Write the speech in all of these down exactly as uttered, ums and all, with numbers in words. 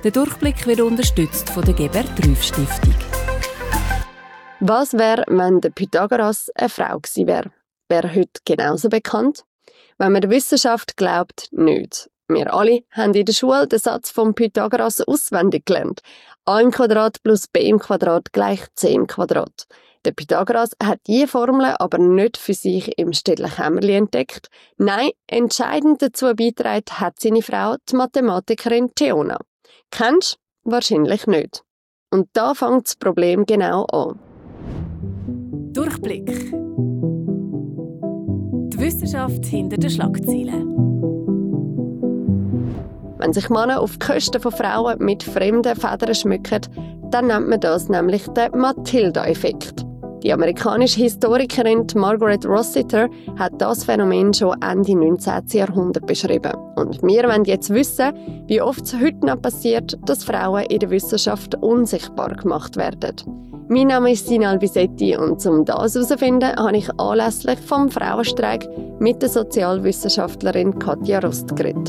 Der Durchblick wird unterstützt von der Geber-Trüff-Stiftung. Was wäre, wenn der Pythagoras eine Frau gewesen wäre? Wäre heute genauso bekannt? Wenn man der Wissenschaft glaubt, nicht. Wir alle haben in der Schule den Satz vom Pythagoras auswendig gelernt. a im Quadrat plus b im Quadrat gleich c im Quadrat. Der Pythagoras hat diese Formel aber nicht für sich im stillen Kämmerlein entdeckt. Nein, entscheidend dazu beigetragen hat seine Frau, die Mathematikerin Theona. Kennst du? Wahrscheinlich nicht. Und da fängt das Problem genau an. Durchblick. Die Wissenschaft hinter den Schlagzeilen. Wenn sich Männer auf die Kosten von Frauen mit fremden Federn schmücken, dann nennt man das nämlich den Matilda-Effekt. Die amerikanische Historikerin Margaret Rossiter hat das Phänomen schon Ende neunzehnten Jahrhundert beschrieben. Und wir wollen jetzt wissen, wie oft es heute noch passiert, dass Frauen in der Wissenschaft unsichtbar gemacht werden. Mein Name ist Sinal Bisetti und um das herauszufinden, habe ich anlässlich vom Frauenstreik mit der Sozialwissenschaftlerin Katja Rust geredet.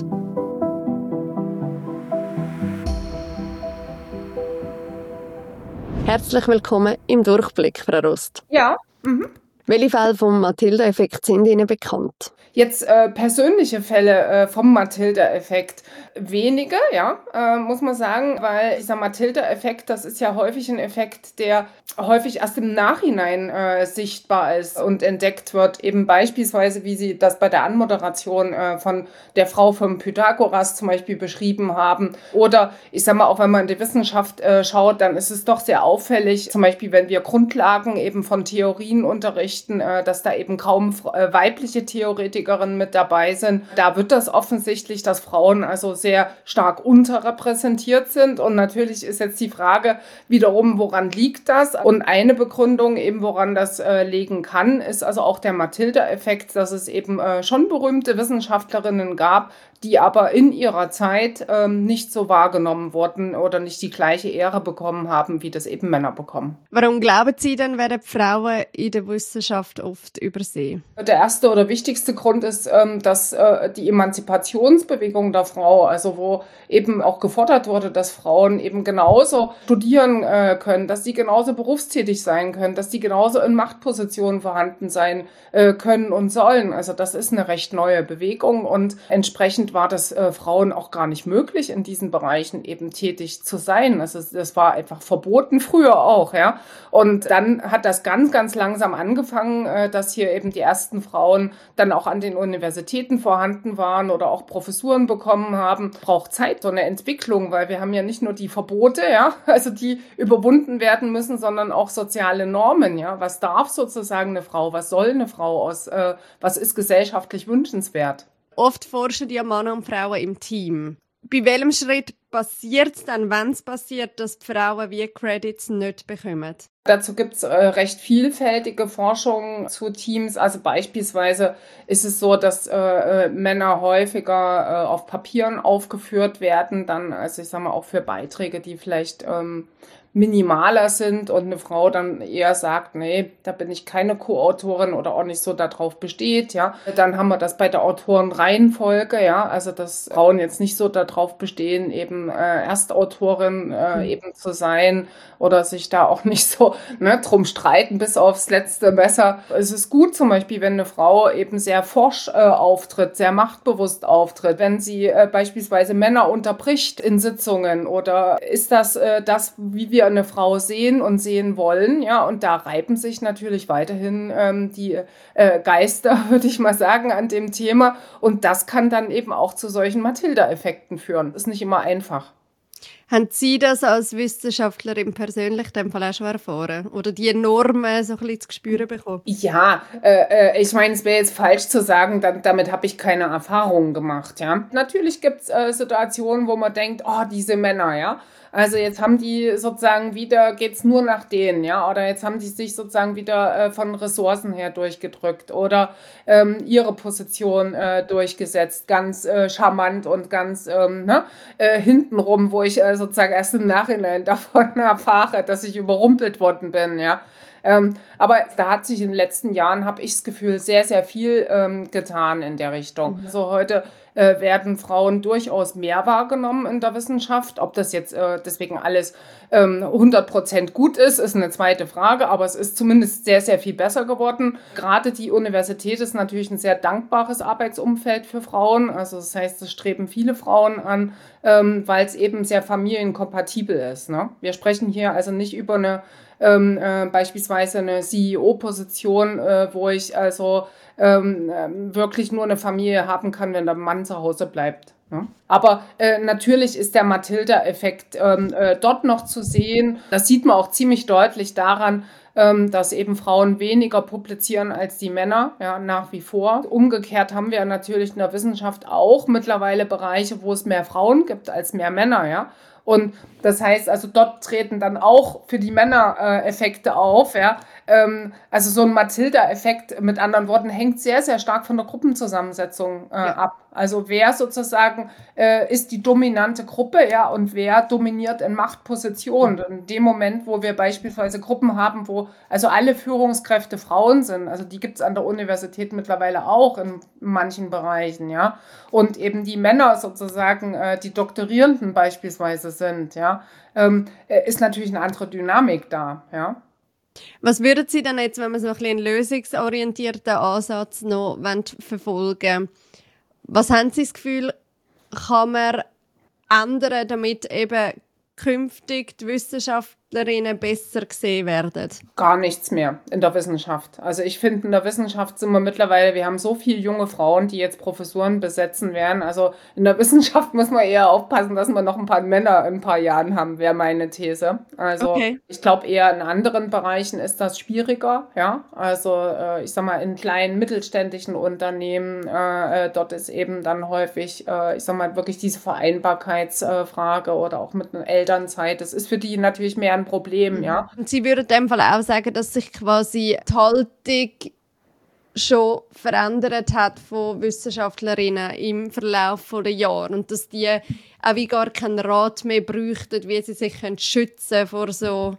Herzlich willkommen im Durchblick, Frau Rust. Ja. Mhm. Welche Fälle vom Matilda-Effekt sind Ihnen bekannt? Jetzt äh, persönliche Fälle äh, vom Matilda-Effekt. Wenige, ja, äh, muss man sagen, weil dieser Matilda-Effekt, das ist ja häufig ein Effekt, der häufig erst im Nachhinein äh, sichtbar ist und entdeckt wird. Eben beispielsweise, wie Sie das bei der Anmoderation äh, von der Frau vom Pythagoras zum Beispiel beschrieben haben. Oder ich sag mal, auch wenn man in die Wissenschaft äh, schaut, dann ist es doch sehr auffällig, zum Beispiel, wenn wir Grundlagen eben von Theorien unterrichten, äh, dass da eben kaum äh, weibliche Theoretikerinnen mit dabei sind. Da wird das offensichtlich, dass Frauen also sehr stark unterrepräsentiert sind. Und natürlich ist jetzt die Frage wiederum, woran liegt das? Und eine Begründung eben, woran das äh, liegen kann, ist also auch der Matilda-Effekt, dass es eben äh, schon berühmte Wissenschaftlerinnen gab, die aber in ihrer Zeit ähm, nicht so wahrgenommen wurden oder nicht die gleiche Ehre bekommen haben, wie das eben Männer bekommen. Warum glauben Sie denn, werden Frauen in der Wissenschaft oft übersehen? Der erste oder wichtigste Grund ist, ähm, dass äh, die Emanzipationsbewegung der Frau, also wo eben auch gefordert wurde, dass Frauen eben genauso studieren äh, können, dass sie genauso berufstätig sein können, dass sie genauso in Machtpositionen vorhanden sein äh, können und sollen. Also das ist eine recht neue Bewegung und entsprechend war das äh, Frauen auch gar nicht möglich, in diesen Bereichen eben tätig zu sein. Also das war einfach verboten, früher auch, ja. Und dann hat das ganz, ganz langsam angefangen, äh, dass hier eben die ersten Frauen dann auch an den Universitäten vorhanden waren oder auch Professuren bekommen haben. Braucht Zeit, so eine Entwicklung, weil wir haben ja nicht nur die Verbote, ja, also die überwunden werden müssen, sondern auch soziale Normen, ja. Was darf sozusagen eine Frau? Was soll eine Frau aus? Äh, was ist gesellschaftlich wünschenswert? Oft forschen ja Männer und Frauen im Team. Bei welchem Schritt passiert es dann, wenn es passiert, dass die Frauen wie Credits nicht bekommen? Dazu gibt es äh, recht vielfältige Forschung zu Teams. Also beispielsweise ist es so, dass äh, Männer häufiger äh, auf Papieren aufgeführt werden, dann, also ich sag mal, auch für Beiträge, die vielleicht ähm, minimaler sind und eine Frau dann eher sagt, nee, da bin ich keine Co-Autorin oder auch nicht so darauf besteht, ja. Dann haben wir das bei der Autorenreihenfolge, ja, also dass Frauen jetzt nicht so darauf bestehen, eben äh, Erstautorin äh, mhm. eben zu sein oder sich da auch nicht so ne, drum streiten bis aufs letzte Messer. Es ist gut zum Beispiel, wenn eine Frau eben sehr forsch äh, auftritt, sehr machtbewusst auftritt, wenn sie äh, beispielsweise Männer unterbricht in Sitzungen oder ist das äh, das, wie wir eine Frau sehen und sehen wollen, ja, und da reiben sich natürlich weiterhin ähm, die äh, Geister, würde ich mal sagen, an dem Thema und das kann dann eben auch zu solchen Matilda-Effekten führen. Ist nicht immer einfach. Haben Sie das als Wissenschaftlerin persönlich in dem Fall auch schon erfahren? Oder die Normen so ein bisschen zu spüren bekommen? Ja, äh, ich meine, es wäre jetzt falsch zu sagen, dann, damit habe ich keine Erfahrungen gemacht, ja. Natürlich gibt es äh, Situationen, wo man denkt, oh, diese Männer, ja. Also jetzt haben die sozusagen wieder, geht's nur nach denen, ja, oder jetzt haben die sich sozusagen wieder äh, von Ressourcen her durchgedrückt oder ähm, ihre Position äh, durchgesetzt, ganz äh, charmant und ganz ähm, ne, äh, hintenrum, wo ich äh, sozusagen erst im Nachhinein davon erfahre, dass ich überrumpelt worden bin, ja. Ähm, aber da hat sich in den letzten Jahren, habe ich das Gefühl, sehr, sehr viel ähm, getan in der Richtung. Mhm. So heute äh, werden Frauen durchaus mehr wahrgenommen in der Wissenschaft. Ob das jetzt äh, deswegen alles ähm, hundert Prozent gut ist, ist eine zweite Frage, aber es ist zumindest sehr, sehr viel besser geworden. Gerade die Universität ist natürlich ein sehr dankbares Arbeitsumfeld für Frauen. Also das heißt, es streben viele Frauen an, ähm, weil es eben sehr familienkompatibel ist. Ne? Wir sprechen hier also nicht über eine ähm, äh, beispielsweise eine C E O-Position, äh, wo ich also ähm, äh, wirklich nur eine Familie haben kann, wenn der Mann zu Hause bleibt. Ne? Aber äh, natürlich ist der Matilda-Effekt ähm, äh, dort noch zu sehen. Das sieht man auch ziemlich deutlich daran, ähm, dass eben Frauen weniger publizieren als die Männer, ja, nach wie vor. Umgekehrt haben wir natürlich in der Wissenschaft auch mittlerweile Bereiche, wo es mehr Frauen gibt als mehr Männer, ja. Und das heißt, also dort treten dann auch für die Männer äh, Effekte auf, ja. Ähm, also so ein Matilda-Effekt, mit anderen Worten, hängt sehr, sehr stark von der Gruppenzusammensetzung äh, ja. ab. Also wer sozusagen äh, ist die dominante Gruppe, ja, und wer dominiert in Machtpositionen. Und in dem Moment, wo wir beispielsweise Gruppen haben, wo also alle Führungskräfte Frauen sind, also die gibt es an der Universität mittlerweile auch in manchen Bereichen, ja, und eben die Männer sozusagen, äh, die Doktorierenden beispielsweise sind, ja, ähm, ist natürlich eine andere Dynamik da, ja. Was würden Sie denn jetzt, wenn man so ein bisschen einen lösungsorientierten Ansatz noch verfolgen, was haben Sie das Gefühl, kann man ändern, damit eben künftig die Wissenschaftlerinnen besser gesehen werden? Gar nichts mehr in der Wissenschaft. Also ich finde, in der Wissenschaft sind wir mittlerweile, wir haben so viele junge Frauen, die jetzt Professuren besetzen werden. Also in der Wissenschaft muss man eher aufpassen, dass wir noch ein paar Männer in ein paar Jahren haben, wäre meine These. Also okay. Ich glaube eher in anderen Bereichen ist das schwieriger. Ja, also äh, ich sag mal in kleinen mittelständischen Unternehmen, äh, dort ist eben dann häufig, äh, ich sag mal wirklich diese Vereinbarkeitsfrage äh, oder auch mit einer Elternzeit. Das ist für die natürlich mehr ein Problem, ja. Und Sie würden in dem Fall auch sagen, dass sich quasi die Haltung schon verändert hat von Wissenschaftlerinnen im Verlauf der Jahre und dass die auch wie gar keinen Rat mehr bräuchten, wie sie sich schützen können vor so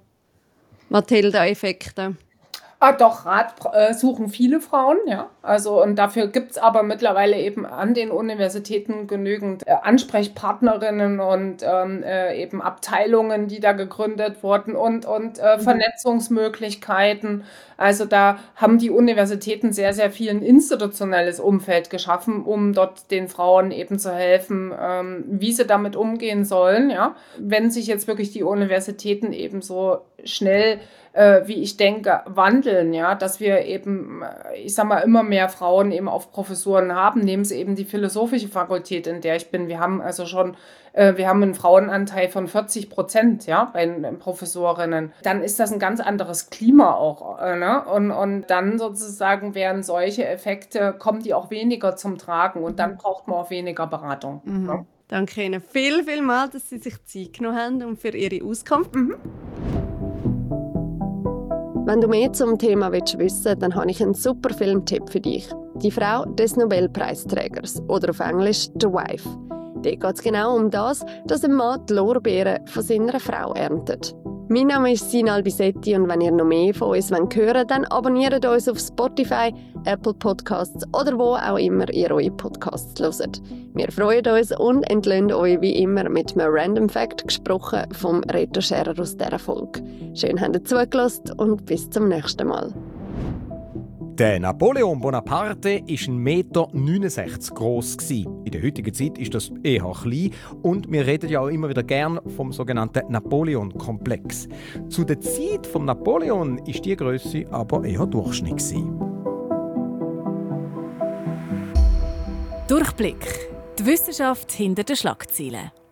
Matilda-Effekten. Ah, doch, Rat äh, suchen viele Frauen, ja. Also, und dafür gibt's aber mittlerweile eben an den Universitäten genügend äh, Ansprechpartnerinnen und ähm, äh, eben Abteilungen, die da gegründet wurden und, und äh, mhm. Vernetzungsmöglichkeiten. Also da haben die Universitäten sehr, sehr viel ein institutionelles Umfeld geschaffen, um dort den Frauen eben zu helfen, ähm, wie sie damit umgehen sollen, ja. Wenn sich jetzt wirklich die Universitäten eben so schnell wie ich denke, wandeln, ja, dass wir eben, ich sag mal, immer mehr Frauen eben auf Professuren haben. Nehmen Sie eben die philosophische Fakultät, in der ich bin. Wir haben also schon, äh, wir haben einen Frauenanteil von vierzig Prozent, ja, bei den Professorinnen. Dann ist das ein ganz anderes Klima auch, äh, ne? Und, und dann sozusagen werden solche Effekte, kommen die auch weniger zum Tragen und dann braucht man auch weniger Beratung. Mhm. Ja. Danke Ihnen viel, viel mal, dass Sie sich Zeit genommen haben und für Ihre Auskunft. Mhm. Wenn du mehr zum Thema wissen willst, dann habe ich einen super Filmtipp für dich. Die Frau des Nobelpreisträgers oder auf Englisch «The Wife». Dort geht es genau um das, dass ein Mann die Lorbeeren von seiner Frau erntet. Mein Name ist Sina Albisetti und wenn ihr noch mehr von uns hören wollt, dann abonniert uns auf Spotify, Apple Podcasts oder wo auch immer ihr eure Podcasts hört. Wir freuen uns und entlöhnen euch wie immer mit einem Random Fact, gesprochen vom Rechercherer aus dieser Folge. Schön, habt ihr zugelassen und bis zum nächsten Mal. Der Napoleon Bonaparte war ein Meter neunundsechzig groß. In der heutigen Zeit ist das eher klein und wir reden ja auch immer wieder gern vom sogenannten Napoleon-Komplex. Zu der Zeit von Napoleon ist die Größe aber eher Durchschnitt. Durchblick. Die Wissenschaft hinter den Schlagzeilen.